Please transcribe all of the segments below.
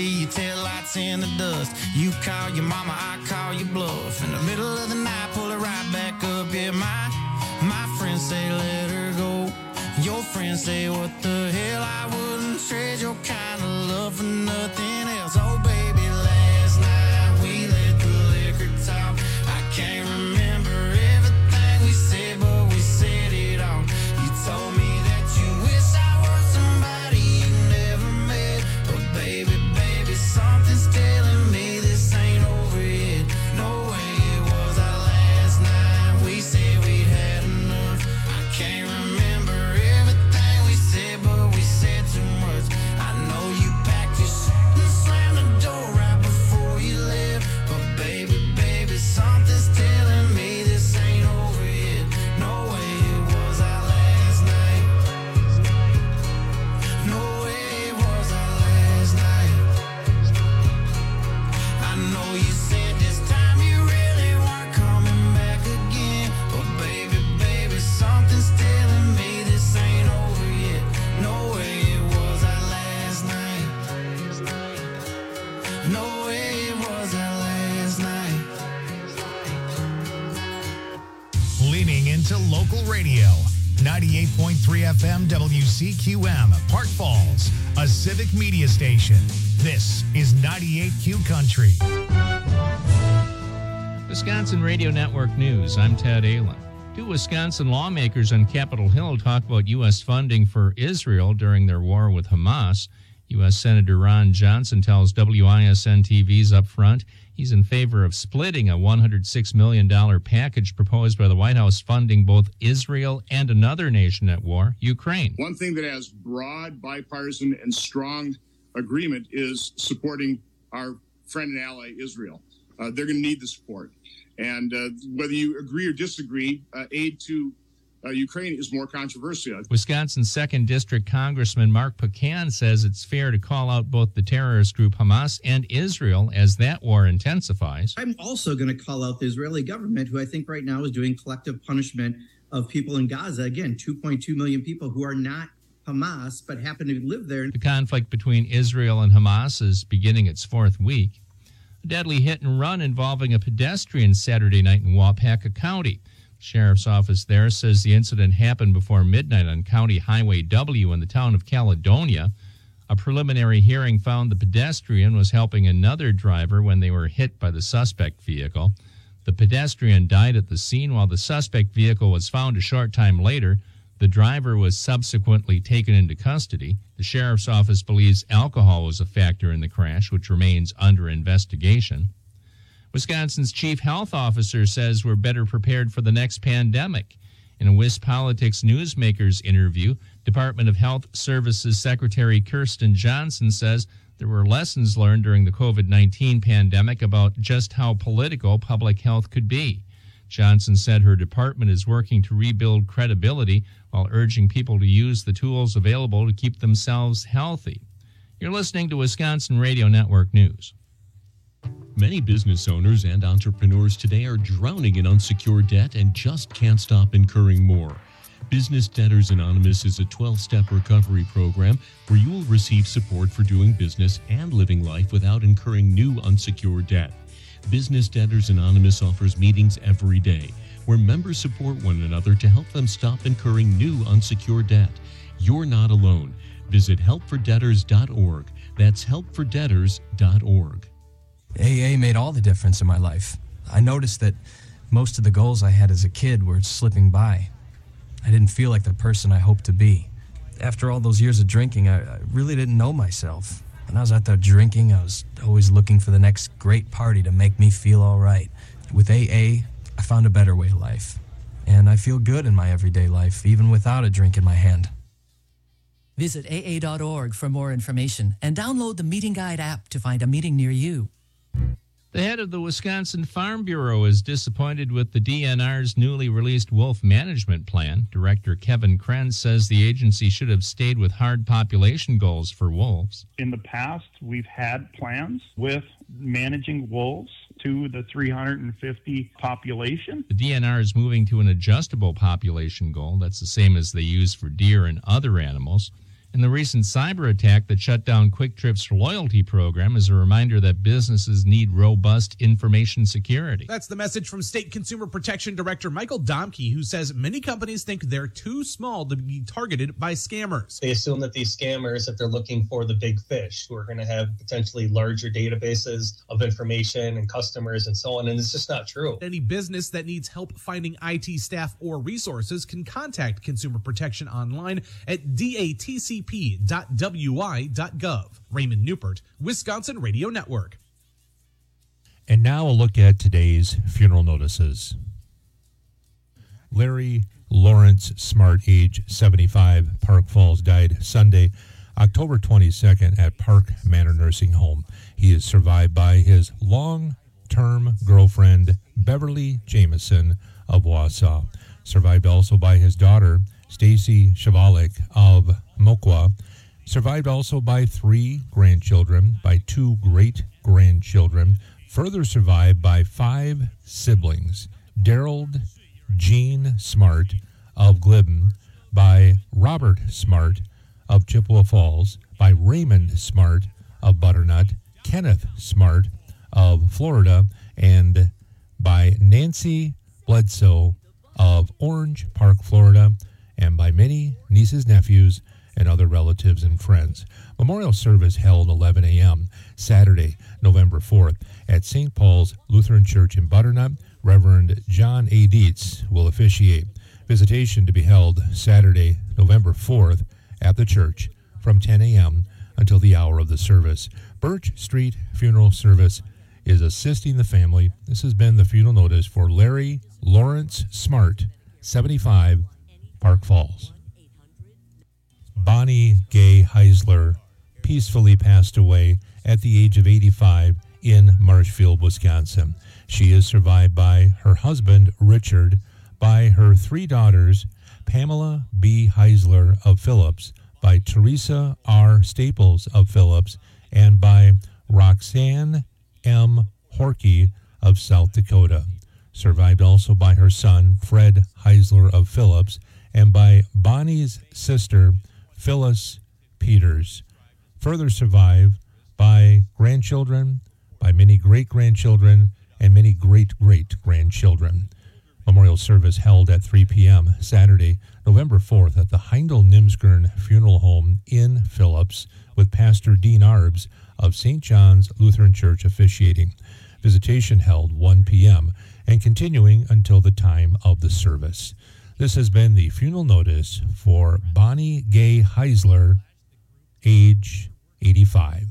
see your taillights in the dust. You call your mama, I call your bluff. In the middle of the night, pull it right back up. Yeah, my friends say let her go. Your friends say what the hell, I wouldn't trade your kind of love for nothing else. Oh baby, last night we let the liquor talk. I can't remember everything we said, but we said it all. You told me that you wish I were somebody you never met. But baby, something's telling me this ain't over yet. No way it was our last night. We said we'd had enough. I can't remember everything we said, but we said too much. I know you packed your shit and slammed the door right before you left. But baby, something's telling me this ain't over yet. No way it was our last night. No way it was our last night. I know you said this time you really weren't coming back again. But baby, something's telling me this ain't over yet. No way it was our last night. No way it was our last night. Leaning into local radio. 98.3 FM WCQM, Park Falls, a civic media station. This is 98Q Country. Wisconsin Radio Network News. I'm Ted Allen. Two Wisconsin lawmakers on Capitol Hill talk about U.S. funding for Israel during their war with Hamas. U.S. Senator Ron Johnson tells WISN-TV's up front he's in favor of splitting a $106 million package proposed by the White House funding both Israel and another nation at war, Ukraine. One thing that has broad, bipartisan, and strong agreement is supporting our friend and ally, Israel. They're going to need the support. And whether you agree or disagree, aid to Ukraine is more controversial. Wisconsin's 2nd District Congressman Mark Pecan says it's fair to call out both the terrorist group Hamas and Israel as that war intensifies. I'm also going to call out the Israeli government, who I think right now is doing collective punishment of people in Gaza. Again, 2.2 million people who are not Hamas but happen to live there. The conflict between Israel and Hamas is beginning its 4th week. A deadly hit and run involving a pedestrian Saturday night in Waupaca County. Sheriff's office there says the incident happened before midnight on County Highway W in the town of Caledonia. A preliminary hearing found the pedestrian was helping another driver when they were hit by the suspect vehicle. The pedestrian died at the scene while the suspect vehicle was found a short time later. The driver was subsequently taken into custody. The sheriff's office believes alcohol was a factor in the crash, which remains under investigation. Wisconsin's chief health officer says we're better prepared for the next pandemic. In a WisPolitics Newsmakers interview, Department of Health Services Secretary Kirsten Johnson says there were lessons learned during the COVID-19 pandemic about just how political public health could be. Johnson said her department is working to rebuild credibility while urging people to use the tools available to keep themselves healthy. You're listening to Wisconsin Radio Network News. Many business owners and entrepreneurs today are drowning in unsecured debt and just can't stop incurring more. Business Debtors Anonymous is a 12-step recovery program where you will receive support for doing business and living life without incurring new unsecured debt. Business Debtors Anonymous offers meetings every day where members support one another to help them stop incurring new unsecured debt. You're not alone. Visit helpfordebtors.org. That's helpfordebtors.org. AA made all the difference in my life. I noticed that most of the goals I had as a kid were slipping by. I didn't feel like the person I hoped to be. After all those years of drinking, I really didn't know myself. When I was out there drinking, I was always looking for the next great party to make me feel all right. With AA, I found a better way of life. And I feel good in my everyday life, even without a drink in my hand. Visit AA.org for more information and download the Meeting Guide app to find a meeting near you. The head of the Wisconsin Farm Bureau is disappointed with the DNR's newly released wolf management plan. Director Kevin Krenz says the agency should have stayed with hard population goals for wolves. In the past, we've had plans with managing wolves to the 350 population. The DNR is moving to an adjustable population goal. That's the same as they use for deer and other animals. And the recent cyber attack that shut down Quick Trip's loyalty program is a reminder that businesses need robust information security. That's the message from State Consumer Protection Director Michael Domke, who says many companies think they're too small to be targeted by scammers. They assume that these scammers, if they're looking for the big fish, who are going to have potentially larger databases of information and customers and so on, and it's just not true. Any business that needs help finding IT staff or resources can contact Consumer Protection online at datcp.wi.gov. Raymond Newport, Wisconsin Radio Network. And now a look at today's funeral notices. Larry Lawrence Smart, age 75, Park Falls, died Sunday, October 22nd at Park Manor Nursing Home. He is survived by his long-term girlfriend, Beverly Jameson of Wausau. Survived also by his daughter, Stacy Chevalik of Moqua. Survived also by 3 grandchildren, by 2 great-grandchildren. Further survived by 5 siblings, Daryl Jean Smart of Glidden, by Robert Smart of Chippewa Falls, by Raymond Smart of Butternut, Kenneth Smart of Florida, and by Nancy Bledsoe of Orange Park, Florida, and by many nieces, nephews, and other relatives and friends. Memorial service held 11 a.m. Saturday, November 4th at St. Paul's Lutheran Church in Butternut. Reverend John A. Dietz will officiate. Visitation to be held Saturday, November 4th at the church from 10 a.m. until the hour of the service. Birch Street Funeral Service is assisting the family. This has been the funeral notice for Larry Lawrence Smart, 75, Park Falls. Bonnie Gay Heisler peacefully passed away at the age of 85 in Marshfield, Wisconsin. She is survived by her husband, Richard, by her 3 daughters, Pamela B. Heisler of Phillips, by Teresa R. Staples of Phillips, and by Roxanne M. Horkey of South Dakota. Survived also by her son, Fred Heisler of Phillips, and by Bonnie's sister, Phyllis Peters. Further survived by grandchildren, by many great-grandchildren, and many great-great-grandchildren. Memorial service held at 3 p.m. Saturday, November 4th at the Heindel-Nimsgern Funeral Home in Phillips, with Pastor Dean Arbs of St. John's Lutheran Church officiating. Visitation held 1 p.m. and continuing until the time of the service. This has been the funeral notice for Bonnie Gay Heisler, age 85.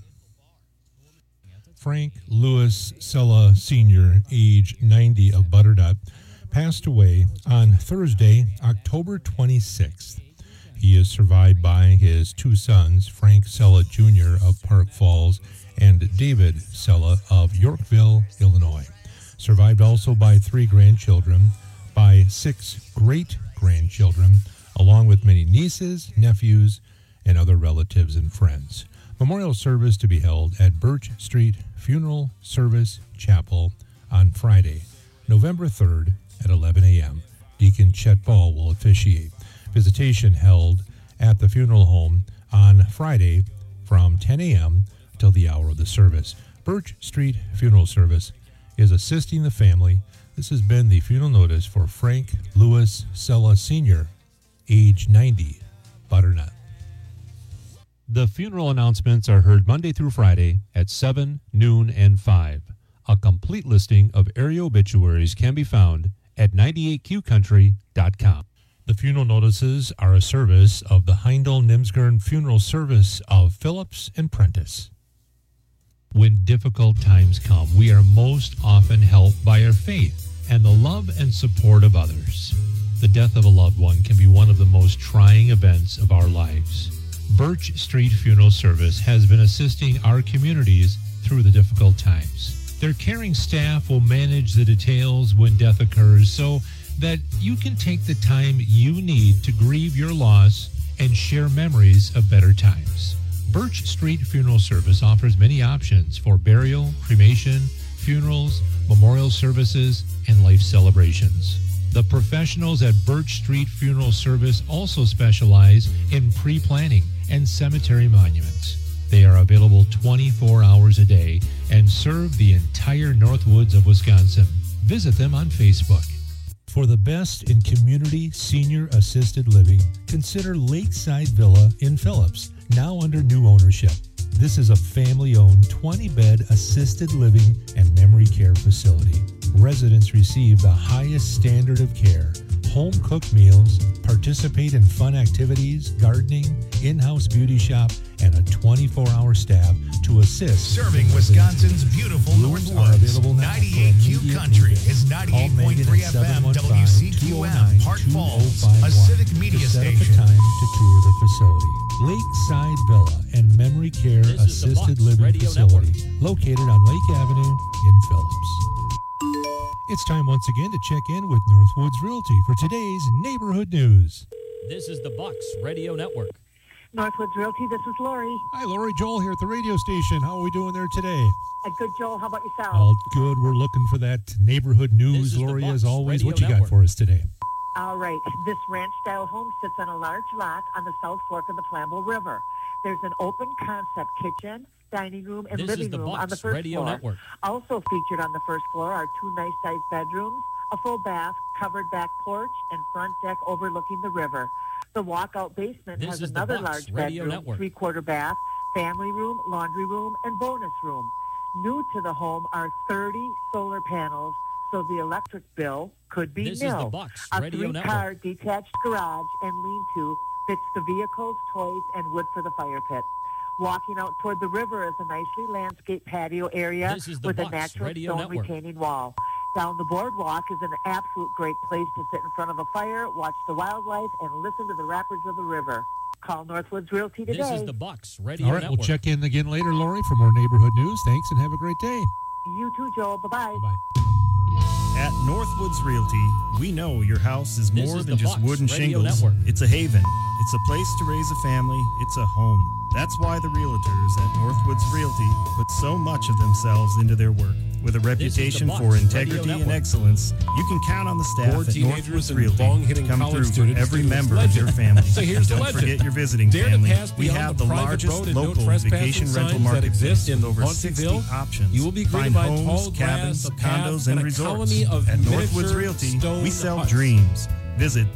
Frank Lewis Sella Sr., age 90, of Butternut, passed away on Thursday, October 26th. He is survived by his 2 sons, Frank Sella Jr. of Park Falls and David Sella of Yorkville, Illinois. Survived also by 3 grandchildren, by 6 great-grandchildren, along with many nieces, nephews, and other relatives and friends. Memorial service to be held at Birch Street Funeral Service Chapel on Friday, November 3rd at 11 a.m. Deacon Chet Ball will officiate. Visitation held at the funeral home on Friday from 10 a.m. till the hour of the service. Birch Street Funeral Service is assisting the family. This has been the funeral notice for Frank Lewis Sella Sr., age 90, Butternut. The funeral announcements are heard Monday through Friday at 7, noon, and 5. A complete listing of area obituaries can be found at 98qcountry.com. The funeral notices are a service of the Heindel-Nimsgern Funeral Service of Phillips and Prentice. When difficult times come, we are most often helped by our faith and the love and support of others. The death of a loved one can be one of the most trying events of our lives. Birch Street Funeral Service has been assisting our communities through the difficult times. Their caring staff will manage the details when death occurs so that you can take the time you need to grieve your loss and share memories of better times. Birch Street Funeral Service offers many options for burial, cremation, funerals, memorial services, and life celebrations. The professionals at Birch Street Funeral Service also specialize in pre-planning and cemetery monuments. They are available 24 hours a day and serve the entire Northwoods of Wisconsin. Visit them on Facebook. For the best in community senior assisted living, consider Lakeside Villa in Phillips, now under new ownership. This is a family-owned 20-bed assisted living and memory care facility. Residents receive the highest standard of care, home-cooked meals, participate in fun activities, gardening, in-house beauty shop, and a 24-hour staff to assist. Serving Wisconsin's beautiful Northwoods. 98Q Country is 98.3 FM WCQM, Park Falls, a civic media station. Set up a time to tour the facility. Lakeside Villa and Memory Care Assisted Living Facility, located on Lake Avenue in Phillips. It's time once again to check in with Northwoods Realty for today's neighborhood news. This is the Bucks Radio Network. Northwoods Realty, this is Lori. Hi, Lori. Joel here at the radio station. How are we doing there today? Good, Joel. How about yourself? All good. We're looking for that neighborhood news, Lori, as always. What you got for us today? All right. This ranch-style home sits on a large lot on the South Fork of the Flambeau River. There's an open-concept kitchen, dining room, and living room on the first floor. Network. Also featured on the first floor are 2 nice-sized bedrooms, a full bath, covered back porch, and front deck overlooking the river. The walkout basement has another large bedroom, 3-quarter bath, family room, laundry room, and bonus room. New to the home are 30 solar panels, so the electric bill could be nil. A 3-car detached garage and lean-to fits the vehicles, toys, and wood for the fire pit. Walking out toward the river is a nicely landscaped patio area with a natural stone retaining wall. Down the boardwalk is an absolute great place to sit in front of a fire, watch the wildlife, and listen to the rapids of the river. Call Northwoods Realty today. This is the Bucks Radio All right, Network. we'll check in again later, Lori, for more neighborhood news. Thanks, and have a great day. You too, Joel. Bye-bye. Bye-bye. At Northwoods Realty, we know your house is more than just wood and Radio shingles. Network. It's a haven. It's a place to raise a family. It's a home. That's why the realtors at Northwoods Realty put so much of themselves into their work. With a reputation for integrity and excellence, you can count on the staff at Northwoods Realty to come through for every member of your family. So here's Don't the legend. forget your visiting Dare to family. pass We beyond have the the private largest road and no local trespassing vacation rental signs that marketplace exist in with over 60 Huntsville. options. You will be greeted Find by homes, tall grass, cabins, a path, condos, and and a resorts. colony of At miniature Northwoods Realty, stone we sell huts. dreams. Visit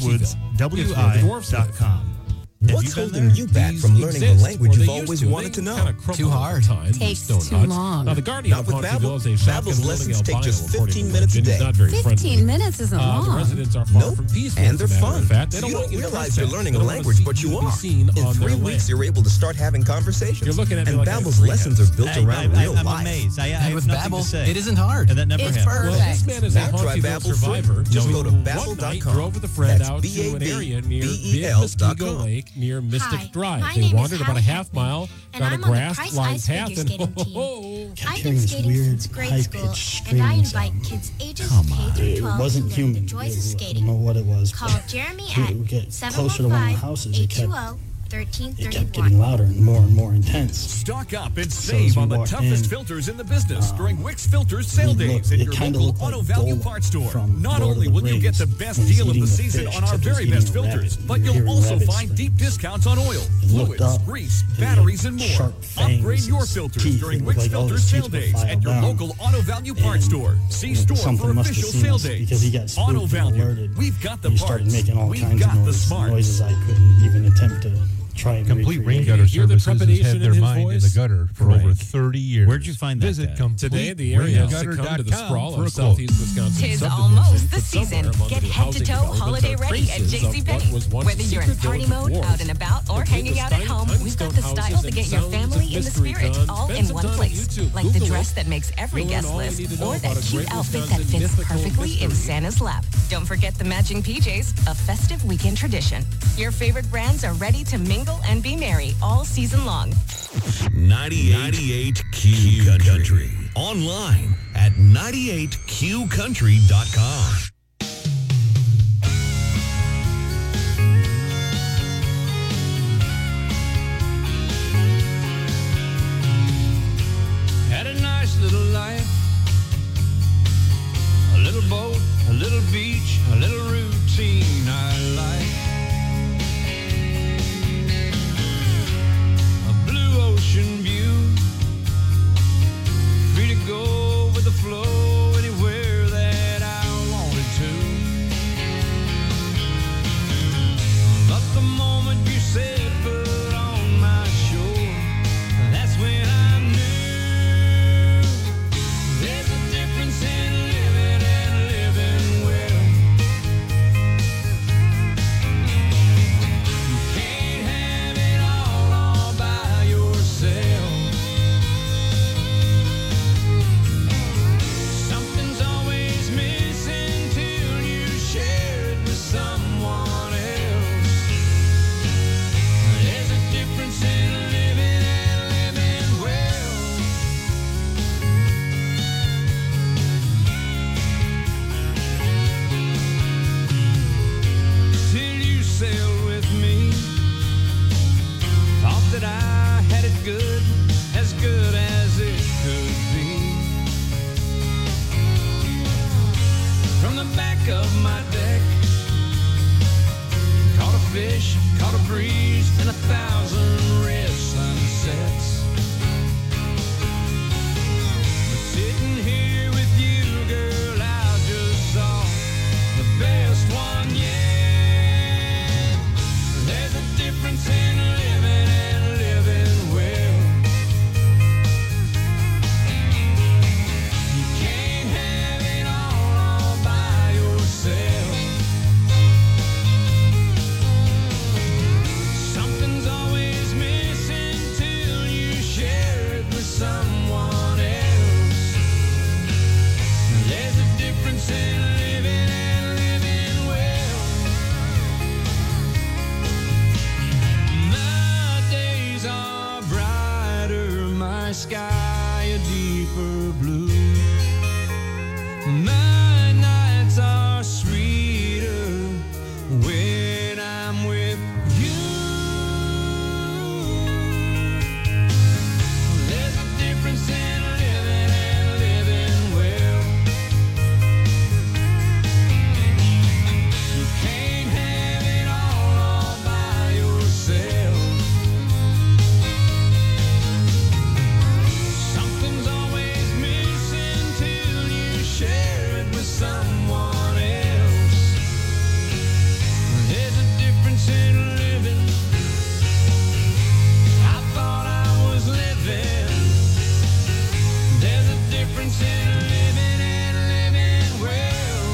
northwoodswi.com. What's holding you back from learning the language you've always wanted to know? Too hard. Takes too long. Now, the Guardian Not of with Huntsville Babbel. is a shotgun Babbel's building lessons take albino, just according 15 to minutes a legend. day. It's not very 15 friendly. minutes isn't The long. residents are far Nope. from peaceful. And they're as a matter fun. of fact. They You don't don't want you to realize trespass. you're learning a They don't wanna language, see but you be are. seen In on 3 their weeks, land. you're able to start having conversations. You're looking at me and like Babbel's I'm lessons are built around real I'm life. amazed. I And have with nothing to Babbel, say. it isn't hard. And that never It's happened. perfect. Well, this man is a Now try Huntsville Babbel free. survivor. Just who go to one Babbel.com. night drove with a friend That's out to an area near Big BABEL.com. Muskego Lake near Mystic Hi, Drive. my They name is wandered about a Hallie half mile and down a I'm on the grass Price lined Ice path Figure and Skating team. I've Hearing been this skating weird, since grade high-pitched school, and I screaming invite sound. kids ages Come on. K through It 12 wasn't to learn human. the joys of I skating. don't know what it was. Call Jeremy It would get at closer to one of the houses. It kept 715-820-1331. getting louder and more intense. Stock up and So save as we on the walked toughest in, filters in the business during Wix Filters sale days at it your kinda local looked like Auto Value Gollum Parts store. from Not Lord of only the will you get Rings the best when he's deal of the eating the season fish, on our except very he's best eating a filters, rabbit. but You're you'll hearing also rabbit find scream. deep discounts on oil, It looked fluids, up, grease, and he batteries, had and more. sharp Upgrade fangs, your his filters teeth. during It Wix looked like all Filters his sale teeth were days at filed your down. local Auto Value Parts store. See store Something for must have official seen sale us days. because he got spooked Auto and Value. alerted. We've got the He parts. started making all We've kinds got of the smarts. noises I couldn't even attempt to try and Complete Rain recreate. Gutter Hear the Services has trepidation had in their his mind in the voice? gutter for Frank. over 30 years. Where'd you find that Visit guy? Today, the area has succumbed to the sprawl of southeast Wisconsin Tis subdivision, almost the but somewhere season. among Get the head to housing toe developments holiday are ready at traces of what JCPenney. was once Whether a you're in secret party village of mode, dwarves. out and about, or Complete hanging with out at tiny home, we've got the houses style to and get your sounds family of in the mystery spirit, gone. all in Spend some one time on place. YouTube. Like the Google dress it. that makes every You'll learn guest all you list, need to know or about that a cute great outfit that Wisconsin fits mythical perfectly in mystery. Santa's lap. Don't forget the matching PJs, a festive weekend tradition. Your favorite brands are ready to mingle and be merry all season long. 98 Q Country. Online at 98qcountry.com. Had a nice little life, a little boat, a little beach, a little routine I like. a deeper blue. My nights are sweeter when I'm with you. There's a difference in living and living well. You can't have it all by yourself. Something's always missing till you share it with someone else. There's a difference in living. I thought I was living. There's a difference in living and living well.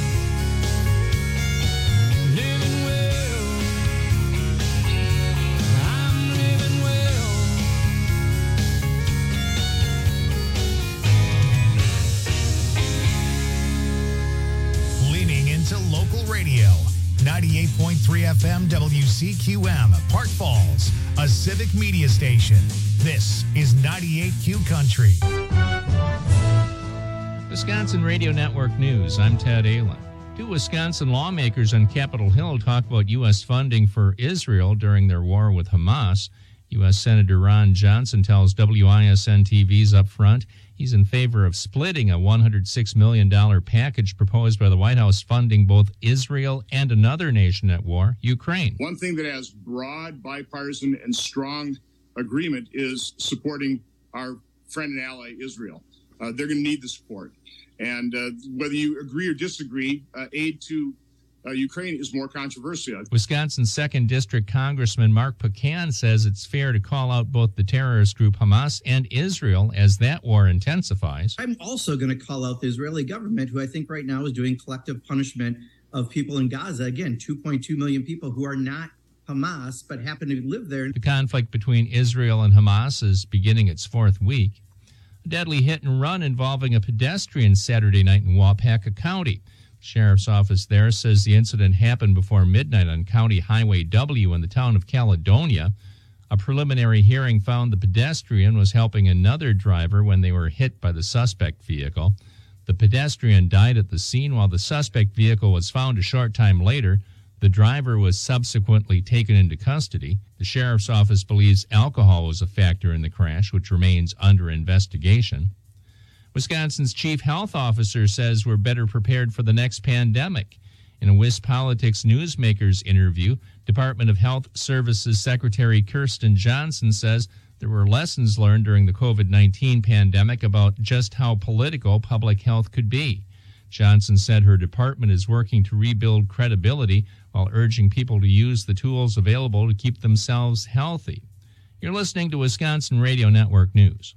Living well. I'm living well. Leaning into local radio. 98.3 FM WCQM, Park Falls, a civic media station. This is 98Q Country. Wisconsin Radio Network News. I'm Ted Allen. Two Wisconsin lawmakers on Capitol Hill talk about U.S. funding for Israel during their war with Hamas. U.S. Senator Ron Johnson tells WISN TV's up front he's in favor of splitting a $106 million package proposed by the White House funding both Israel and another nation at war, Ukraine. One thing that has broad, bipartisan, and strong agreement is supporting our friend and ally, Israel. They're going to need the support. And whether you agree or disagree, aid to Ukraine is more controversial. Wisconsin's 2nd District Congressman Mark Pecan says it's fair to call out both the terrorist group Hamas and Israel as that war intensifies. I'm also going to call out the Israeli government, who I think right now is doing collective punishment of people in Gaza. Again, 2.2 million people who are not Hamas but happen to live there. The conflict between Israel and Hamas is beginning its 4th week. A deadly hit and run involving a pedestrian Saturday night in Waupaca County. Sheriff's office there says the incident happened before midnight on County Highway W in the town of Caledonia. A preliminary hearing found the pedestrian was helping another driver when they were hit by the suspect vehicle. The pedestrian died at the scene while the suspect vehicle was found a short time later. The driver was subsequently taken into custody. The sheriff's office believes alcohol was a factor in the crash, which remains under investigation. Wisconsin's chief health officer says we're better prepared for the next pandemic. In a WisPolitics Newsmakers interview, Department of Health Services Secretary Kirsten Johnson says there were lessons learned during the COVID-19 pandemic about just how political public health could be. Johnson said her department is working to rebuild credibility while urging people to use the tools available to keep themselves healthy. You're listening to Wisconsin Radio Network News.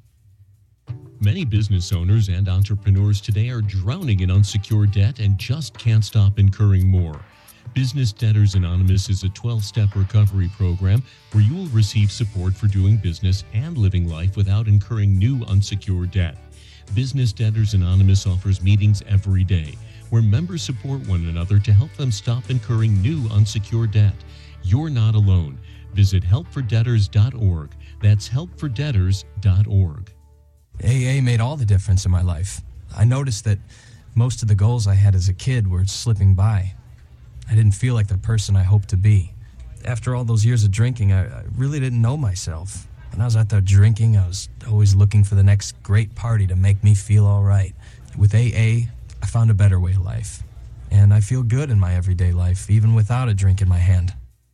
Many business owners and entrepreneurs today are drowning in unsecured debt and just can't stop incurring more. Business Debtors Anonymous is a 12-step recovery program where you will receive support for doing business and living life without incurring new unsecured debt. Business Debtors Anonymous offers meetings every day where members support one another to help them stop incurring new unsecured debt. You're not alone. Visit helpfordebtors.org. That's helpfordebtors.org. AA made all the difference in my life. I noticed that most of the goals I had as a kid were slipping by. I didn't feel like the person I hoped to be. After all those years of drinking, I really didn't know myself. When I was out there drinking, I was always looking for the next great party to make me feel all right. With AA, I found a better way of life. And I feel good in my everyday life, even without a drink in my hand.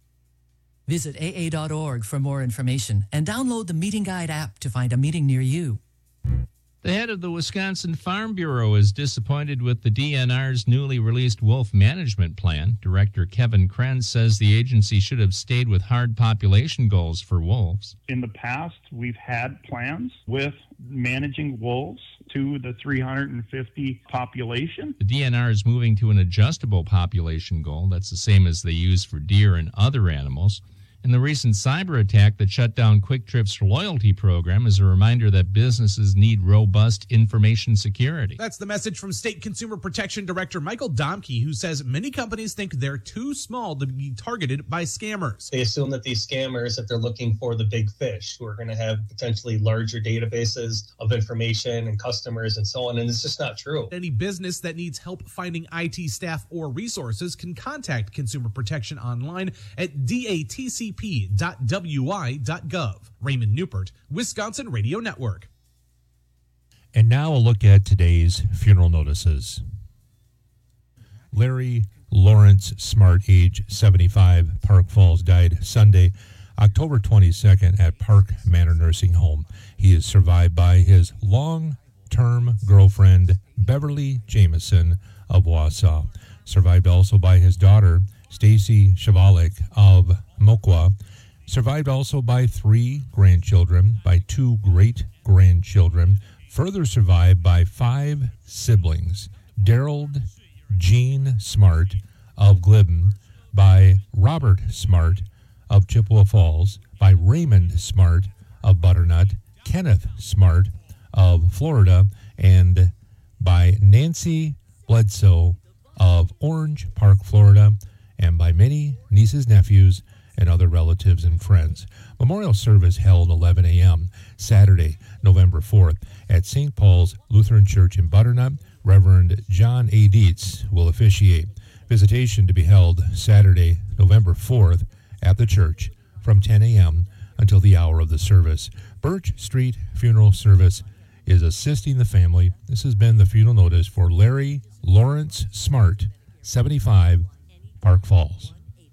Visit AA.org for more information and download the Meeting Guide app to find a meeting near you. The head of the Wisconsin Farm Bureau is disappointed with the DNR's newly released wolf management plan. Director Kevin Krenz says the agency should have stayed with hard population goals for wolves. In the past, we've had plans with managing wolves to the 350 population. The DNR is moving to an adjustable population goal. That's the same as they use for deer and other animals. And the recent cyber attack that shut down Quick Trip's loyalty program is a reminder that businesses need robust information security. That's the message from State Consumer Protection Director Michael Domke, who says many companies think they're too small to be targeted by scammers. They assume that these scammers, if they're looking for the big fish, who are going to have potentially larger databases of information and customers and so on, and it's just not true. Any business that needs help finding IT staff or resources can contact Consumer Protection online at datcp.wi.gov. Raymond Newport, Wisconsin Radio Network. And now a look at today's funeral notices. Larry Lawrence Smart, age 75, Park Falls, died Sunday, October 22nd at Park Manor Nursing Home. He is survived by his long-term girlfriend, Beverly Jameson of Wausau. Survived also by his daughter, Stacy Chevalik of Moqua. Survived also by 3 grandchildren, by 2 great-grandchildren. Further survived by 5 siblings, Daryl Jean Smart of Glidden, by Robert Smart of Chippewa Falls, by Raymond Smart of Butternut, Kenneth Smart of Florida, and by Nancy Bledsoe of Orange Park, Florida, and by many nieces, nephews, and other relatives and friends. Memorial service held 11 a.m. Saturday, November 4th at St. Paul's Lutheran Church in Butternut. Reverend John A. Dietz will officiate. Visitation to be held Saturday, November 4th at the church from 10 a.m. until the hour of the service. Birch Street Funeral Service is assisting the family. This has been the funeral notice for Larry Lawrence Smart, 75, Park Falls.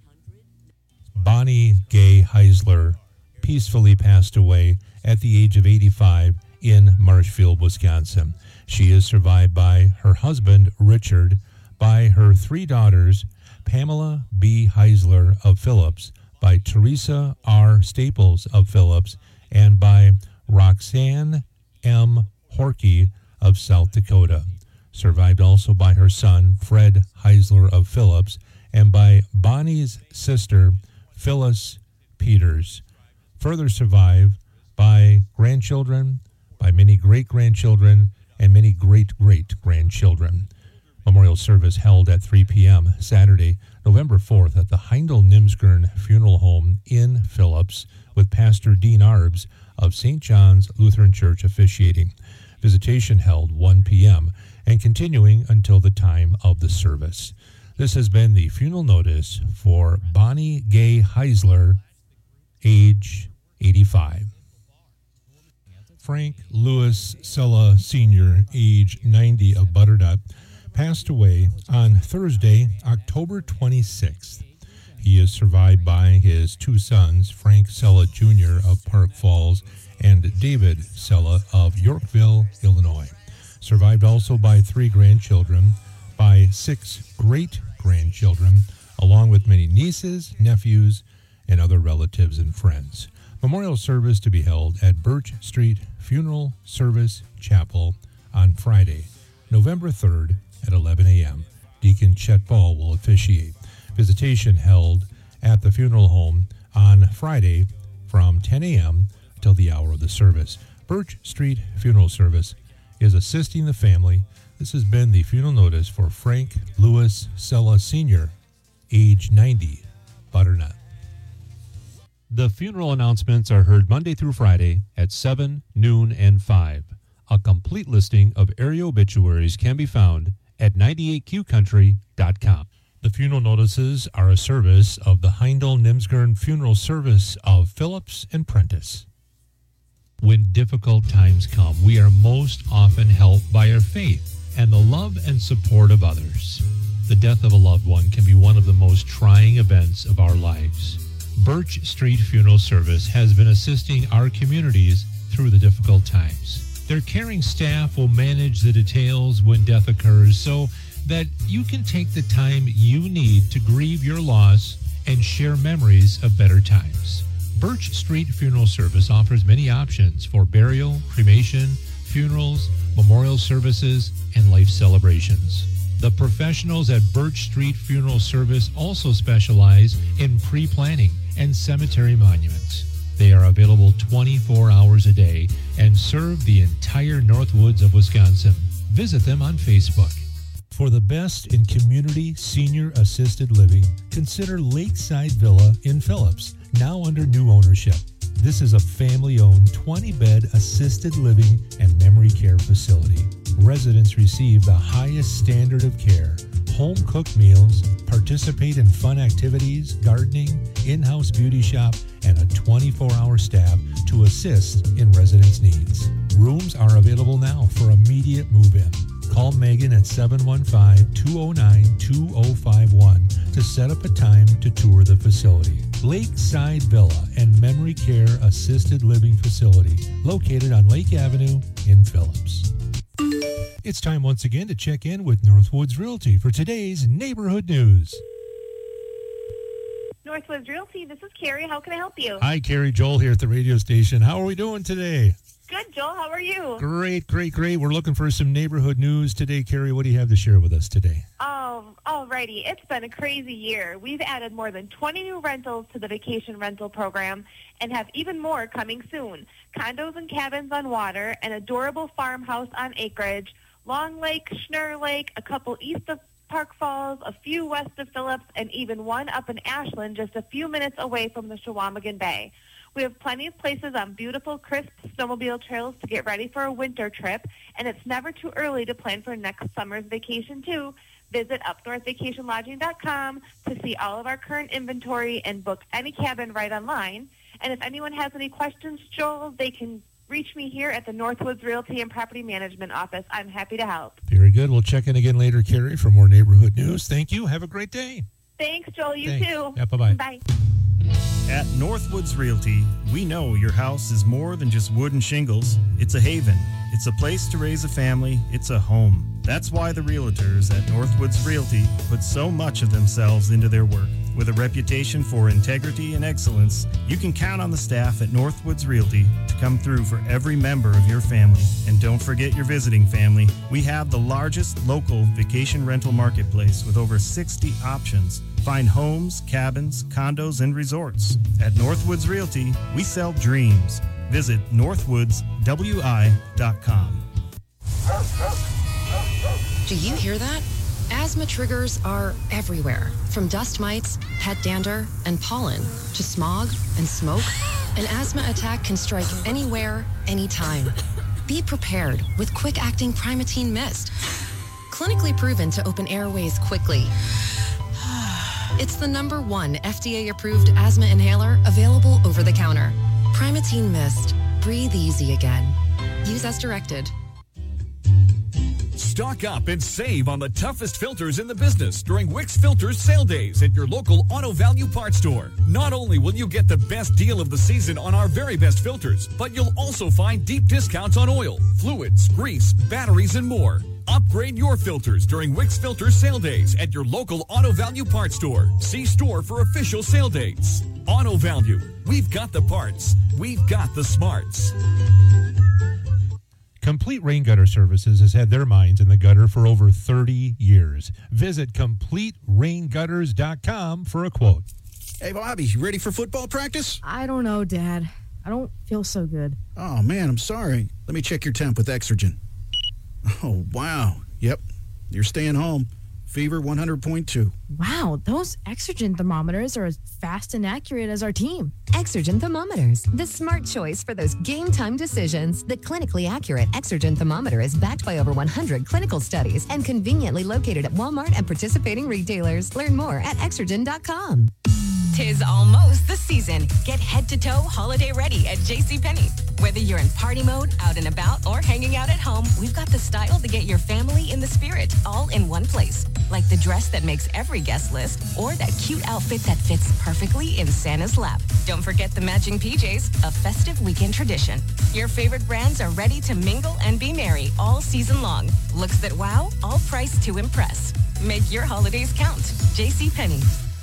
Bonnie Gay Heisler peacefully passed away at the age of 85 in Marshfield, Wisconsin. She is survived by her husband, Richard, by her 3 daughters, Pamela B. Heisler of Phillips, by Teresa R. Staples of Phillips, and by Roxanne M. Horkey of South Dakota. Survived also by her son, Fred Heisler of Phillips, and by Bonnie's sister, Phyllis Peters. Further survived by grandchildren, by many great-grandchildren, and many great-great-grandchildren. Memorial service held at 3 p.m. Saturday, November 4th at the Heindel Nimsgren Funeral Home in Phillips, with Pastor Dean Arbs of St. John's Lutheran Church officiating. Visitation held 1 p.m. and continuing until the time of the service. This has been the funeral notice for Bonnie Gay Heisler, age 85. Frank Lewis Sella Sr., age 90, of Butternut, passed away on Thursday, October 26th. He is survived by his 2 sons, Frank Sella Jr. of Park Falls and David Sella of Yorkville, Illinois. Survived also by 3 grandchildren, by 6 great-grandchildren, along with many nieces, nephews, and other relatives and friends. Memorial service to be held at Birch Street Funeral Service Chapel on Friday, November 3rd at 11 a.m. Deacon Chet Ball will officiate. Visitation held at the funeral home on Friday from 10 a.m. till the hour of the service. Birch Street Funeral Service is assisting the family. This has been the funeral notice for Frank Lewis Sella Sr., age 90, Butternut. The funeral announcements are heard Monday through Friday at 7, noon, and 5. A complete listing of area obituaries can be found at 98qcountry.com. The funeral notices are a service of the Heindel Nimsgren Funeral Service of Phillips and Prentice. When difficult times come, we are most often helped by our faith and the love and support of others. The death of a loved one can be one of the most trying events of our lives. Birch Street Funeral Service has been assisting our communities through the difficult times. Their caring staff will manage the details when death occurs so that you can take the time you need to grieve your loss and share memories of better times. Birch Street Funeral Service offers many options for burial, cremation, funerals, memorial services, and life celebrations. The professionals at Birch Street Funeral Service also specialize in pre-planning and cemetery monuments. They are available 24 hours a day and serve the entire Northwoods of Wisconsin. Visit them on Facebook. For the best in community senior assisted living, consider Lakeside Villa in Phillips, now under new ownership. This is a family-owned 20-bed assisted living and memory care facility. Residents receive the highest standard of care, home-cooked meals, participate in fun activities, gardening, in-house beauty shop, and a 24-hour staff to assist in residents' needs. Rooms are available now for immediate move-in. Call Megan at 715-209-2051 to set up a time to tour the facility. Lakeside Villa and Memory Care Assisted Living Facility, located on Lake Avenue in Phillips. It's time once again to check in with Northwoods Realty for today's neighborhood news. Northwoods Realty, this is Carrie. How can I help you? Hi, Carrie. Joel here at the radio station. How are we doing today? Good, Joel. How are you? Great. We're looking for some neighborhood news today. Carrie, what do you have to share with us today? Alrighty. It's been a crazy year. We've added more than 20 new rentals to the vacation rental program and have even more coming soon. Condos and cabins on water, an adorable farmhouse on acreage, Long Lake, Schnurr Lake, a couple east of Park Falls, a few west of Phillips, and even one up in Ashland just a few minutes away from the Chequamegon Bay. We have plenty of places on beautiful, crisp snowmobile trails to get ready for a winter trip, and it's never too early to plan for next summer's vacation, too. Visit upnorthvacationlodging.com to see all of our current inventory and book any cabin right online. And if anyone has any questions, Joel, they can reach me here at the Northwoods Realty and Property Management Office. I'm happy to help. Very good. We'll check in again later, Carrie, for more neighborhood news. Thank you. Have a great day. Thanks, Joel. You Thanks. too. Yeah, bye-bye. Bye. At Northwoods Realty, we know your house is more than just wood and shingles. It's a haven. It's a place to raise a family. It's a home. That's why the realtors at Northwoods Realty put so much of themselves into their work. With a reputation for integrity and excellence, you can count on the staff at Northwoods Realty to come through for every member of your family. And don't forget your visiting family. We have the largest local vacation rental marketplace with over 60 options. Find homes, cabins, condos, and resorts. At Northwoods Realty, we sell dreams. Visit northwoodswi.com. Do you hear that? Asthma triggers are everywhere, from dust mites, pet dander, and pollen, to smog and smoke. An asthma attack can strike anywhere, anytime. Be prepared with quick-acting Primatene Mist. Clinically proven to open airways quickly. It's the #1 FDA-approved asthma inhaler available over the counter. Primatene Mist. Breathe easy again. Use as directed. Stock up and save on the toughest filters in the business during Wix Filters sale days at your local Auto Value Parts store. Not only will you get the best deal of the season on our very best filters, but you'll also find deep discounts on oil, fluids, grease, batteries, and more. Upgrade your filters during Wix Filters sale days at your local Auto Value Parts store. See store for official sale dates. Auto Value. We've got the parts. We've got the smarts. Complete Rain Gutter Services has had their minds in the gutter for over 30 years. Visit CompleteRainGutters.com for a quote. Hey, Bobby, you ready for football practice? I don't know, Dad. I don't feel so good. Oh, man, I'm sorry. Let me check your temp with Exergen. Oh, wow. Yep, you're staying home. Fever 100.2. Wow, those Exergen thermometers are as fast and accurate as our team. Exergen thermometers, the smart choice for those game-time decisions. The clinically accurate Exergen thermometer is backed by over 100 clinical studies and conveniently located at Walmart and participating retailers. Learn more at Exergen.com. 'Tis almost the season. Get head-to-toe holiday ready at JCPenney. Whether you're in party mode, out and about, or hanging out at home, we've got the style to get your family in the spirit, all in one place. Like the dress that makes every guest list, or that cute outfit that fits perfectly in Santa's lap. Don't forget the matching PJs, a festive weekend tradition. Your favorite brands are ready to mingle and be merry all season long. Looks that wow, all priced to impress. Make your holidays count. JCPenney.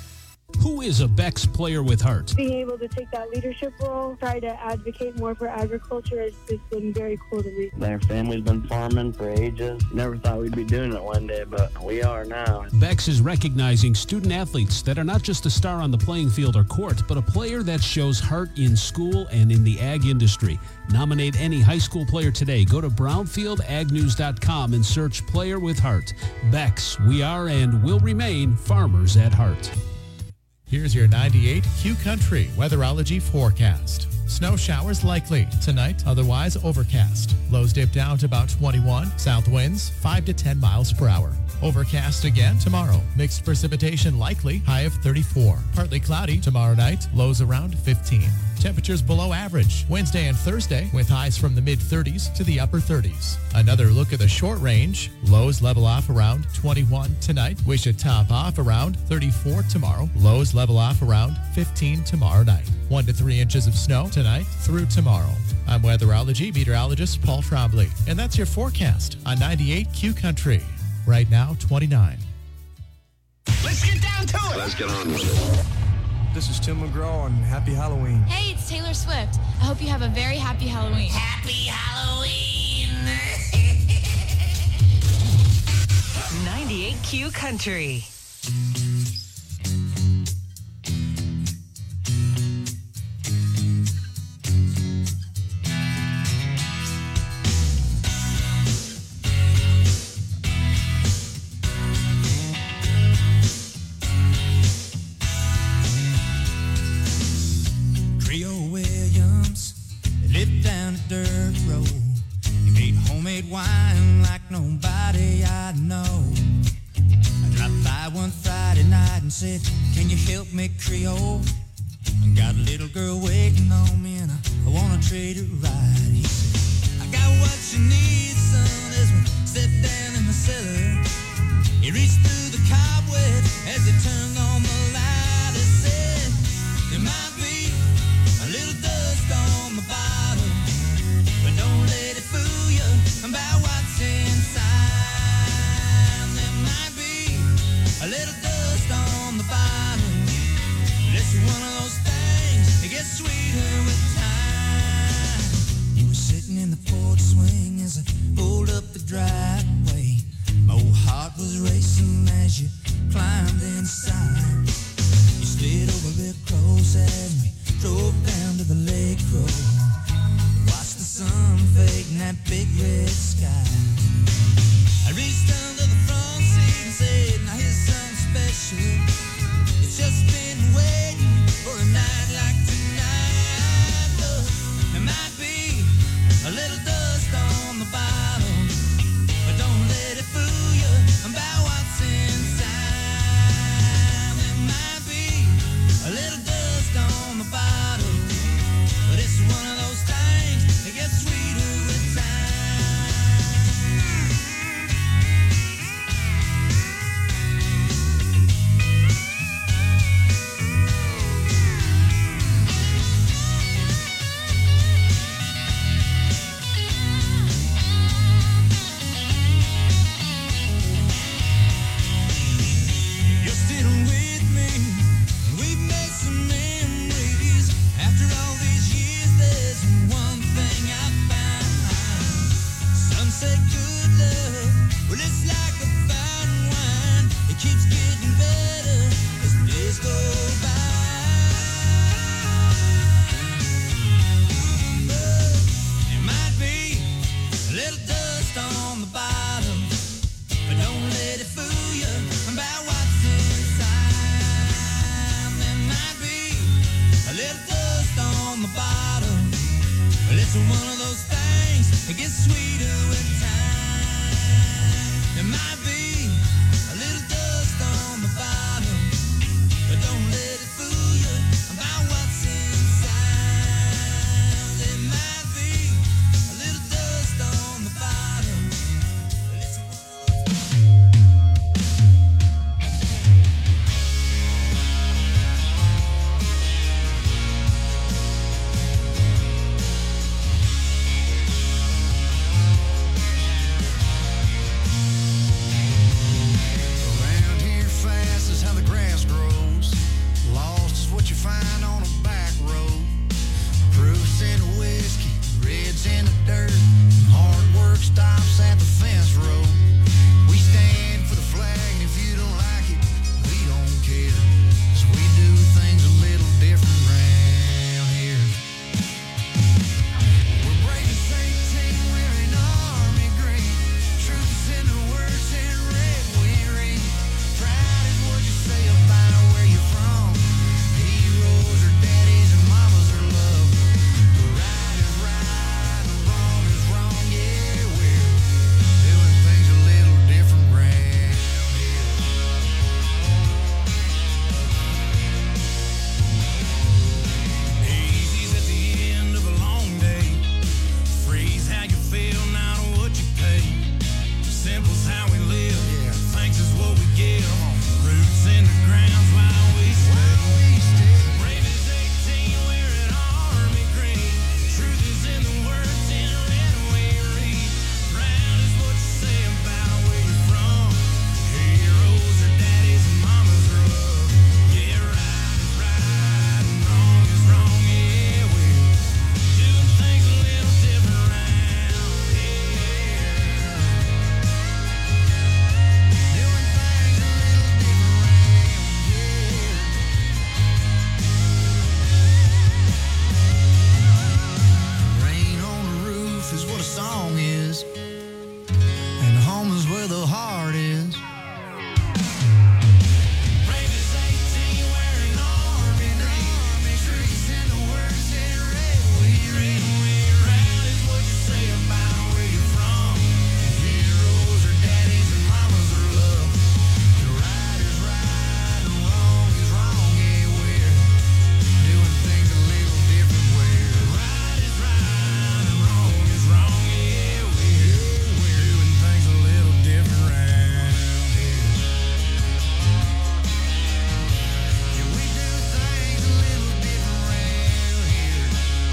Who is a Beck's player with heart? Being able to take that leadership role, try to advocate more for agriculture has just been very cool to me. Their family's been farming for ages. Never thought we'd be doing it one day, but we are now. Beck's is recognizing student athletes that are not just a star on the playing field or court, but a player that shows heart in school and in the ag industry. Nominate any high school player today. Go to brownfieldagnews.com and search Player with Heart. Beck's, we are and will remain farmers at heart. Here's your 98 Q Country weatherology forecast. Snow showers likely tonight, otherwise overcast. Lows dip down to about 21. South winds 5 to 10 miles per hour. Overcast again tomorrow. Mixed precipitation likely, high of 34. Partly cloudy tomorrow night, lows around 15. Temperatures below average Wednesday and Thursday with highs from the mid-30s to the upper 30s. Another look at the short range. Lows level off around 21 tonight. We should top off around 34 tomorrow. Lows level off around 15 tomorrow night. 1 to 3 inches of snow tonight through tomorrow. I'm weatherology meteorologist Paul Trombley, and that's your forecast on 98 Q Country. Right now, 29. Let's get down to it. Let's get on with it. This is Tim McGraw, and happy Halloween. Hey, it's Taylor Swift. I hope you have a very happy Halloween. Happy Halloween. 98 Q Country. Lived down a dirt road. He made homemade wine like nobody I know. I dropped by one Friday night and said, can you help me, Creole? I got a little girl waiting on me and I want to treat her right. He said, I got what you need, son, as we stepped down in the cellar. He reached through the cobweb as he turned on the light. He said, there might be a little dust on the bottom, but don't let it fool you about what's inside. There might be a little dust on the bottom, but it's one of those things that gets sweeter with time. You were sitting in the porch swing as I pulled up the driveway. My old heart was racing as you climbed inside. You slid over real close as we drove down to the lake road. Watched the sun fade in that big red sky. I reached under the front seat and said, now here's something special. It's just been waiting for a night like tonight. Look, there might be a little dust on the bottom, but don't let it fool you about what's inside. There might be a little dust on the bottom, but it's one of those things that gets sweeter with time. You're still with me, and we've made some memories. After all these years, there's one thing I found. Some say good love, well, it's like a fine wine. It keeps getting better as the days go by. But there might be a little dust on the bottom, but don't let it fool you about what's inside. There might be a little dust on the bottom, but it's one of those things that gets sweeter with time. There might be a little dust on the bottom, but don't let it fool you about what's inside. There might be a little dust on the bottom, but it's Yeah, roots in the ground's why we stay. Brave as 18, wearing army green. Truth is in the words in red we read. Proud is what you say about where you're from. Heroes are daddies and mamas rough. Yeah, right is right and wrong is wrong. Yeah, we're doing things a little different around here. Doing things a little different around here. Rain on the roof is what a song is, and home is where the heart is. Brave as 18, wearing army green. Trees in the words in red we read. Proud is what you say about where you're from. Heroes are daddies and mamas are love. Right is right and wrong is wrong. Yeah, we're doing things a little different. Right is right and wrong is wrong. Yeah, we're doing things a little different around here. Yeah, we do things a little different around here.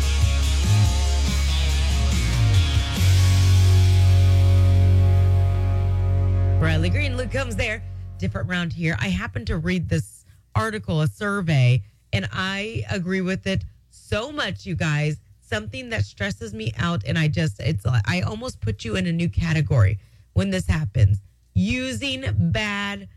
Bradley Green, Luke Combs there. Different round here. I happened to read this article, a survey, and I agree with it so much, you guys. Something that stresses me out, and I almost put you in a new category when this happens. Using bad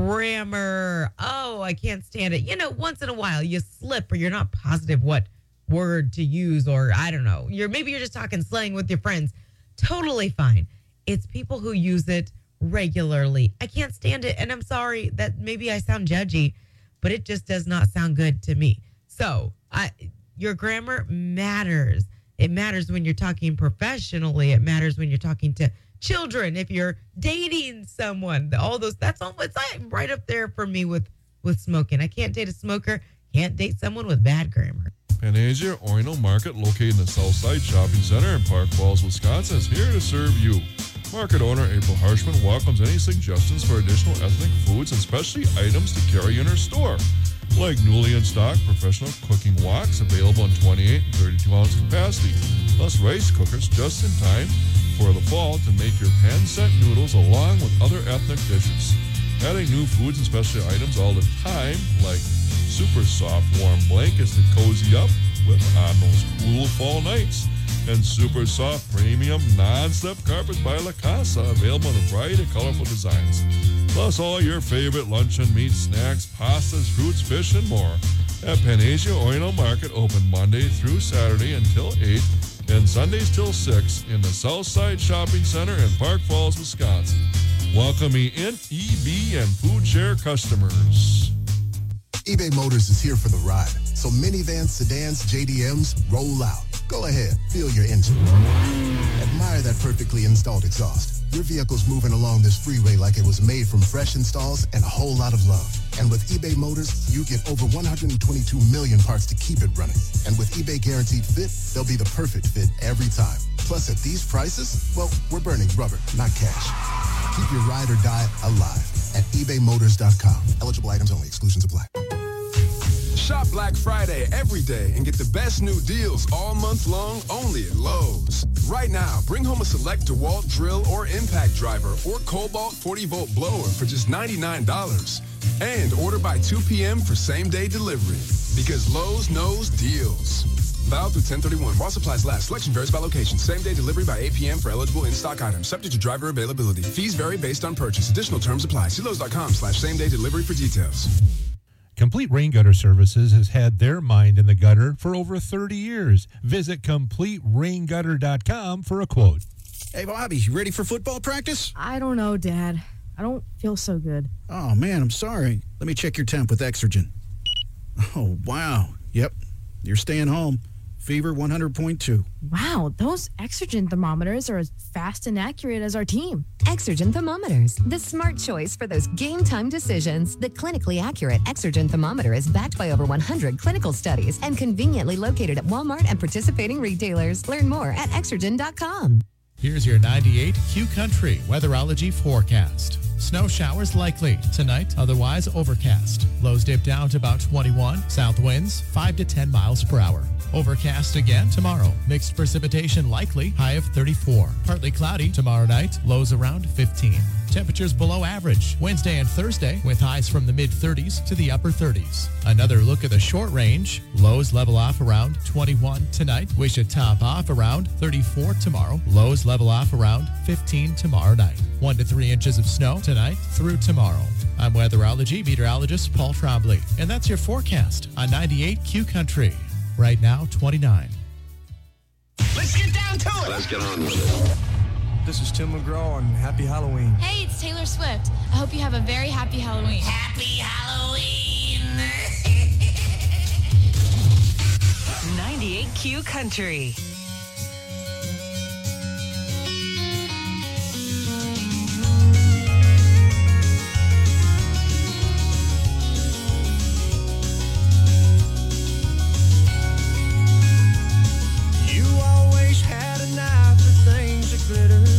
grammar. Oh, I can't stand it. You know, once in a while you slip or you're not positive what word to use, or I don't know. Maybe you're just talking slang with your friends. Totally fine. It's people who use it regularly. I can't stand it, and I'm sorry that maybe I sound judgy, but it just does not sound good to me. So, your grammar matters. It matters when you're talking professionally. It matters when you're talking to children. If you're dating someone, all those, it's like right up there for me with smoking. I can't date a smoker. Can't date someone with bad grammar. Panacea Oino Market, located in the Southside Shopping Center in Park Falls, Wisconsin, is here to serve you. Market owner April Harshman welcomes any suggestions for additional ethnic foods and specialty items to carry in her store, like newly in stock professional cooking woks available in 28 and 32 ounce capacity, plus rice cookers just in time for the fall to make your pan-set noodles along with other ethnic dishes. Adding new foods and specialty items all the time, like super soft warm blankets to cozy up with on those cool fall nights, and super soft premium non-slip carpets by La Casa, available in a variety of colorful designs. Plus all your favorite luncheon meats, snacks, pastas, fruits, fish, and more. At Panacea Oino Market, open Monday through Saturday until 8 and Sundays till 6 in the Southside Shopping Center in Park Falls, Wisconsin. Welcoming in EB and Food Share customers. eBay Motors is here for the ride. So minivans, sedans, JDMs, roll out. Go ahead, feel your engine. Admire that perfectly installed exhaust. Your vehicle's moving along this freeway like it was made from fresh installs and a whole lot of love. And with eBay Motors, you get over 122 million parts to keep it running. And with eBay Guaranteed Fit, they'll be the perfect fit every time. Plus, at these prices, well, we're burning rubber, not cash. Keep your ride or die alive at ebaymotors.com. Eligible items only. Exclusions apply. Shop Black Friday every day and get the best new deals all month long only at Lowe's. Right now, bring home a select DeWalt drill or impact driver or Cobalt 40-volt blower for just $99. And order by 2 p.m. for same-day delivery. Because Lowe's knows deals. Valid through 10/31. While supplies last. Selection varies by location. Same-day delivery by 8 p.m. for eligible in-stock items. Subject to driver availability. Fees vary based on purchase. Additional terms apply. See Lowe's.com/same-day delivery for details. Complete Rain Gutter Services has had their mind in the gutter for over 30 years. Visit CompleteRainGutter.com for a quote. Hey, Bobby, you ready for football practice? I don't know, Dad. I don't feel so good. Oh, man, I'm sorry. Let me check your temp with Exergen. Oh, wow. Yep, you're staying home. Fever 100.2. Wow, those Exergen thermometers are as fast and accurate as our team. Exergen thermometers, the smart choice for those game time decisions. The clinically accurate Exergen thermometer is backed by over 100 clinical studies and conveniently located at Walmart and participating retailers. Learn more at Exergen.com. Here's your 98 Q Country weatherology forecast. Snow showers likely tonight, otherwise overcast. Lows dip down to about 21. South winds 5 to 10 miles per hour. Overcast again tomorrow. Mixed precipitation likely, high of 34. Partly cloudy tomorrow night, lows around 15. Temperatures below average Wednesday and Thursday with highs from the mid-30s to the upper 30s. Another look at the short range. Lows level off around 21 tonight. We should top off around 34 tomorrow. Lows level off around 15 tomorrow night. 1 to 3 inches of snow tonight through tomorrow. I'm weatherology meteorologist Paul Trombley, and that's your forecast on 98 Q Country. Right now, 29. Let's get down to it. Let's get on with it. This is Tim McGraw, and happy Halloween. Hey, it's Taylor Swift. I hope you have a very happy Halloween. Happy Halloween. 98 Q Country. Glitter,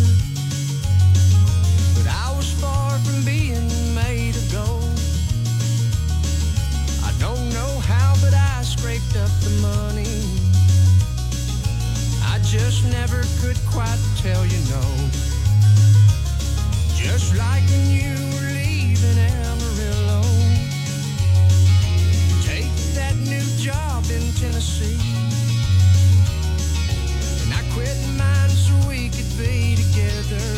but I was far from being made of gold. I don't know how, but I scraped up the money. I just never could quite tell you no. Just like when you were leaving Amarillo, take that new job in Tennessee. And I quit mine so we could be together.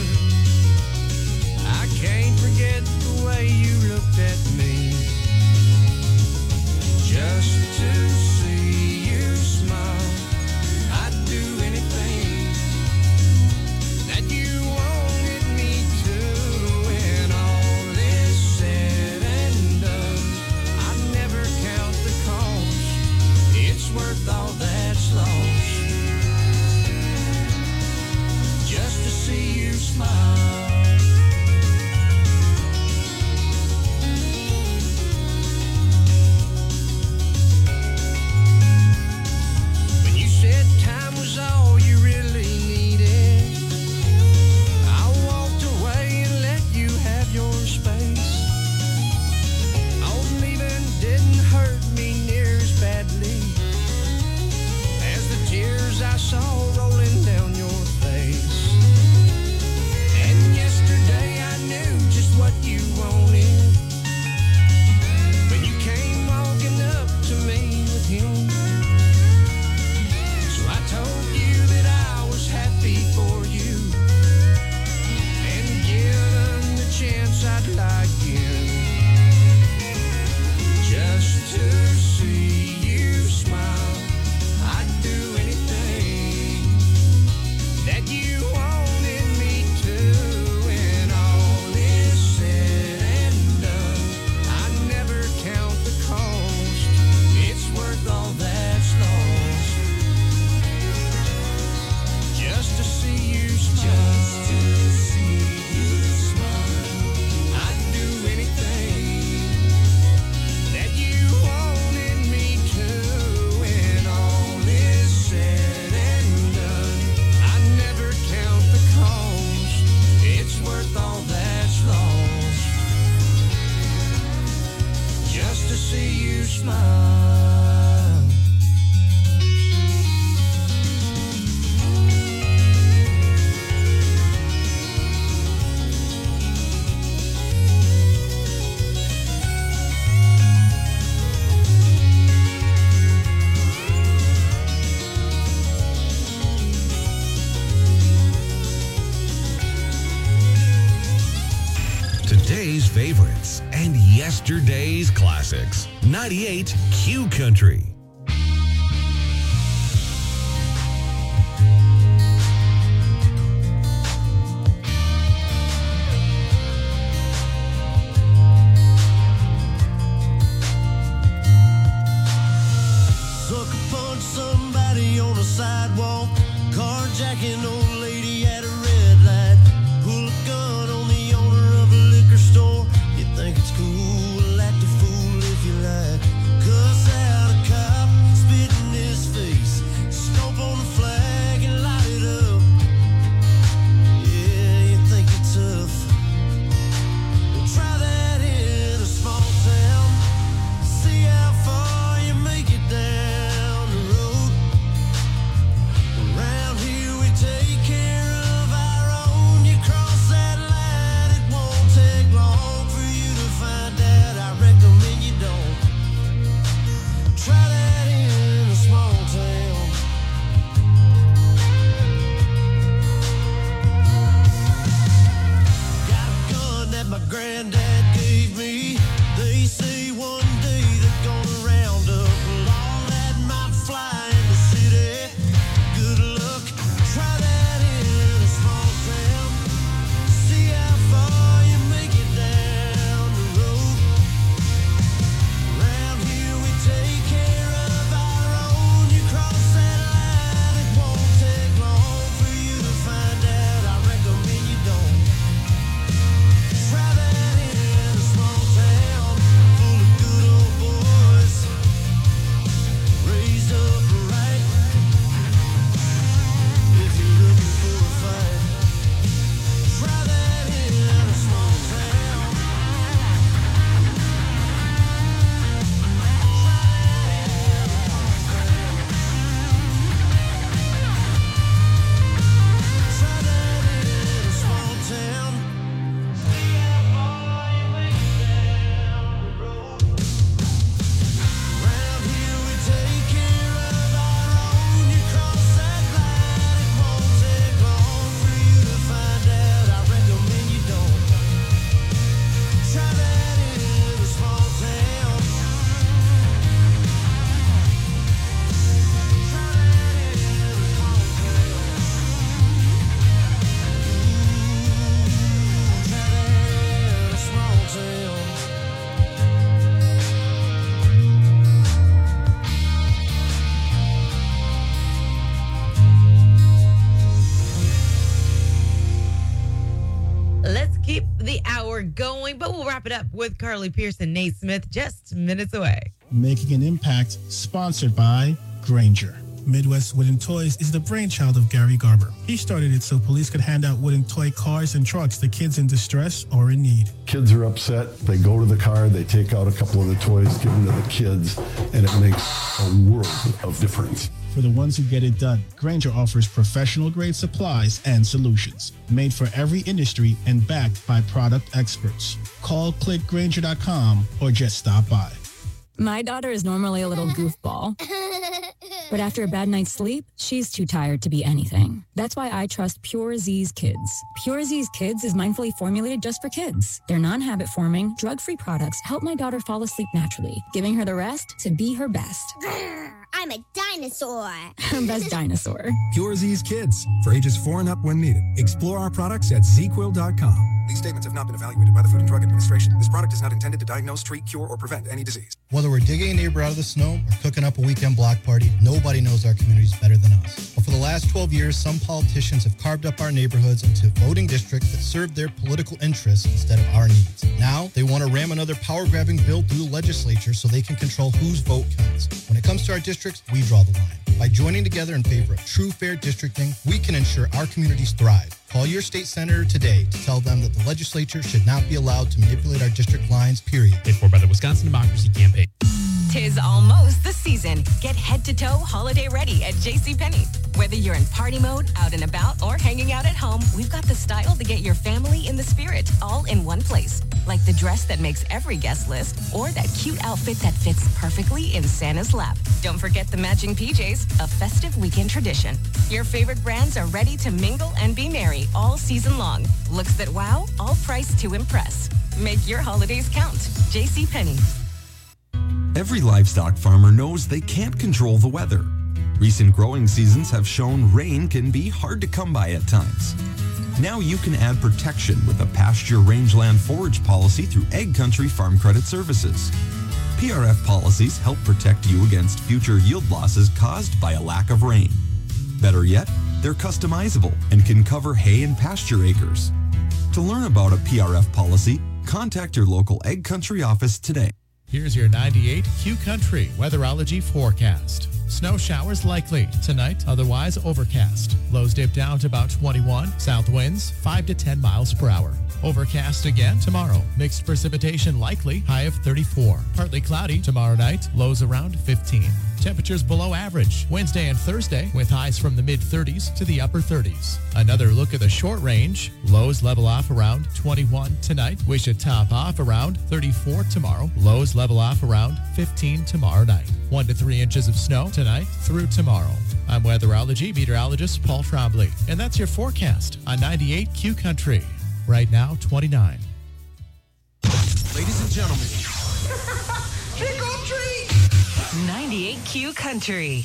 I can't forget the way you looked at me. Just to see you smile, I'd do anything that you wanted me to. When all is said and done, I'd never count the cost. It's worth all that's lost. Just to see you smile. When you said time was all you really needed, I walked away and let you have your space. Oh, leaving didn't hurt me near as badly as the tears I saw rolling down your face. And yesterday I knew just what you wanted when you came walking up to me with him. So I told you that I was happy for you, and given the chance I'd like in, just to see you smile. I'd do anything that you wanted me to. When all is said and done, I never count the cost. It's worth all that's lost. Just to see you smile. Just to see you smile. I'd do anything that you wanted me to. When all is said and done, I never count the cost. It's worth all that's lost. Just to see you smile. Today's favorites and yesterday's classics. 98 Q Country. Sucker punch somebody on a sidewalk, carjacking old lady at a red light, pull a gun on the owner of a liquor store. You think it's cool, act a fool if you like, cuss out a cop. Let's keep the hour going, but we'll wrap it up with Carly Pierce and Nate Smith just minutes away. Making an Impact, sponsored by Grainger. Midwest Wooden Toys is the brainchild of Gary Garber. He started it so police could hand out wooden toy cars and trucks to kids in distress or in need. Kids are upset. They go to the car, they take out a couple of the toys, give them to the kids, and it makes a world of difference. For the ones who get it done, Grainger offers professional-grade supplies and solutions, made for every industry and backed by product experts. Call clickgrainger.com or just stop by. My daughter is normally a little goofball, but after a bad night's sleep, she's too tired to be anything. That's why I trust Pure Z's Kids. Pure Z's Kids is mindfully formulated just for kids. Their non-habit forming, drug-free products help my daughter fall asleep naturally, giving her the rest to be her best. I'm a dinosaur. Her best dinosaur. Pure Z's Kids, for ages 4 and up when needed. Explore our products at ZQuil.com. These statements have not been evaluated by the Food and Drug Administration. This product is not intended to diagnose, treat, cure, or prevent any disease. Whether we're digging a neighbor out of the snow or cooking up a weekend block party, nobody knows our communities better than us. But for the last 12 years, some politicians have carved up our neighborhoods into voting districts that serve their political interests instead of our needs. Now, they want to ram another power-grabbing bill through the legislature so they can control whose vote counts. When it comes to our districts, we draw the line. By joining together in favor of true, fair districting, we can ensure our communities thrive. Call your state senator today to tell them that the legislature should not be allowed to manipulate our district lines, period. Paid for by the Wisconsin Democracy Campaign. Tis almost the season. Get head-to-toe holiday ready at JCPenney. Whether you're in party mode, out and about, or hanging out at home, we've got the style to get your family in the spirit, all in one place. Like the dress that makes every guest list, or that cute outfit that fits perfectly in Santa's lap. Don't forget the matching PJs, a festive weekend tradition. Your favorite brands are ready to mingle and be merry all season long. Looks that wow, all priced to impress. Make your holidays count. JCPenney. Every livestock farmer knows they can't control the weather. Recent growing seasons have shown rain can be hard to come by at times. Now you can add protection with a pasture rangeland forage policy through Egg Country Farm Credit Services. PRF policies help protect you against future yield losses caused by a lack of rain. Better yet, they're customizable and can cover hay and pasture acres. To learn about a PRF policy, contact your local Egg Country office today. Here's your 98 Q Country weatherology forecast. Snow showers likely tonight, otherwise overcast. Lows dip down to about 21. South winds 5 to 10 miles per hour. Overcast again tomorrow. Mixed precipitation likely, high of 34. Partly cloudy tomorrow night, lows around 15. Temperatures below average Wednesday and Thursday with highs from the mid-30s to the upper 30s. Another look at the short range. Lows level off around 21 tonight. We should top off around 34 tomorrow. Lows level off around 15 tomorrow night. 1 to 3 inches of snow tonight through tomorrow. I'm weatherology meteorologist Paul Trombley, and that's your forecast on 98 Q Country. Right now, 29. Ladies and gentlemen, Trick or treat! 98 Q Country.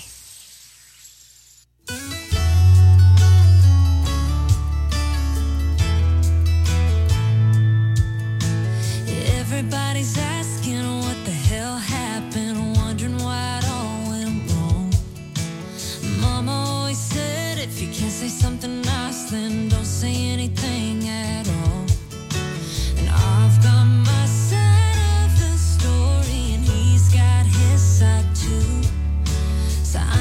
Everybody's asking what the hell happened, wondering why it all went wrong. Mama always said if you can't say something nice, then don't say anything at all. And I've got my side of the story, and he's got his side too. So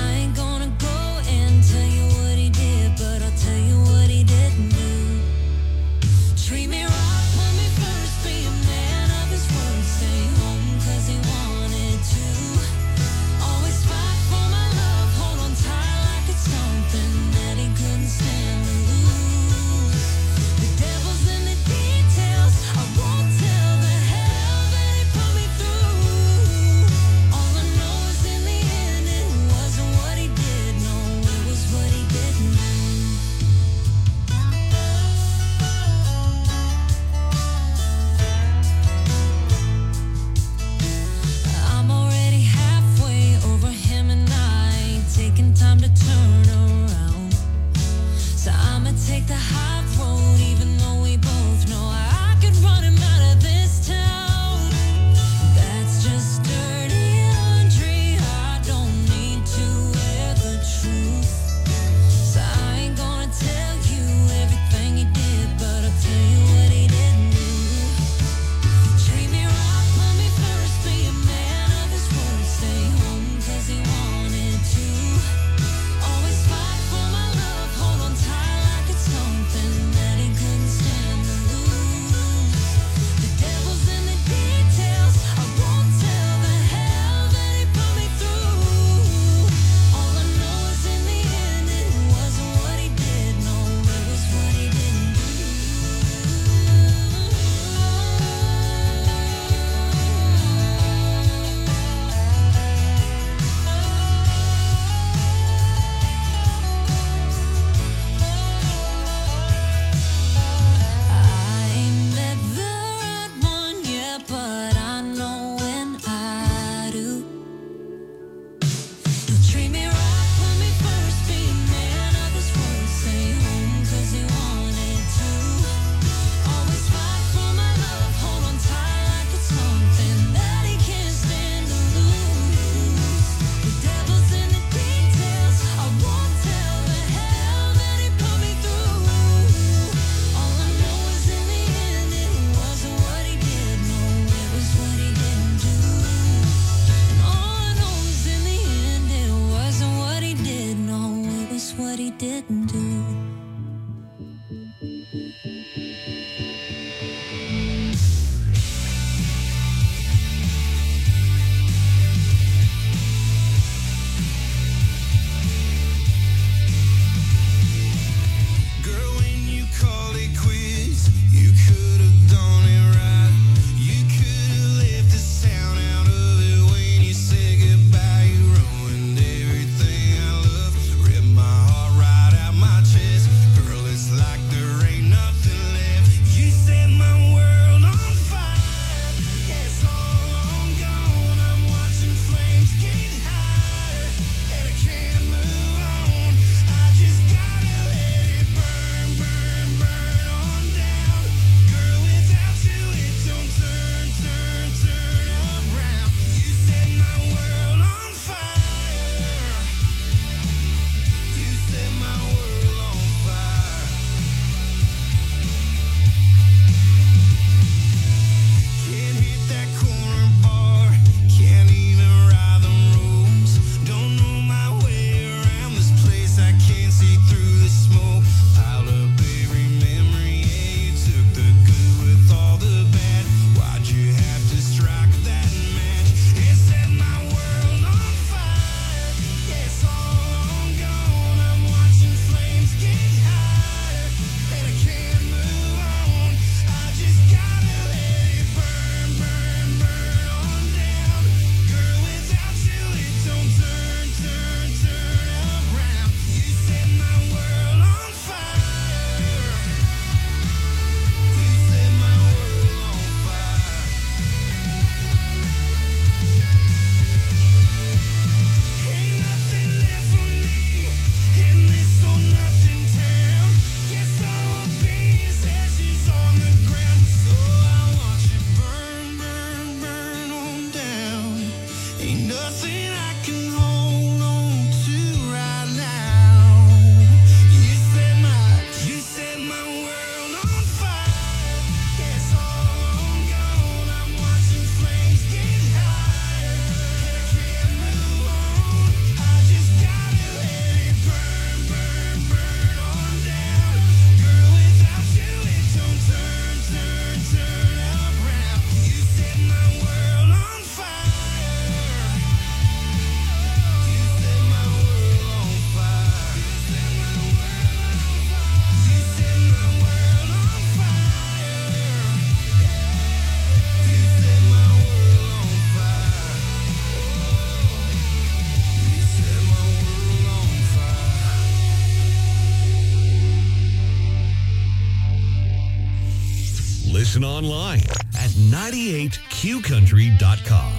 listen online at 98qcountry.com.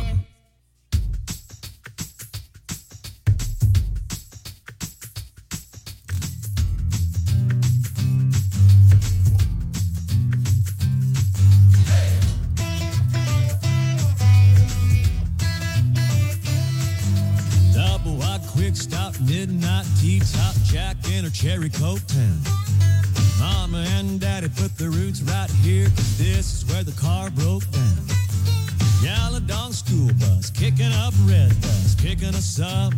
Double wide quick stop, midnight tea top, Jack in a cherry coke town. Mama and Daddy put the roots right here, 'cause this is where the car broke down. Yellow Dog school bus, kicking up red dust, picking us up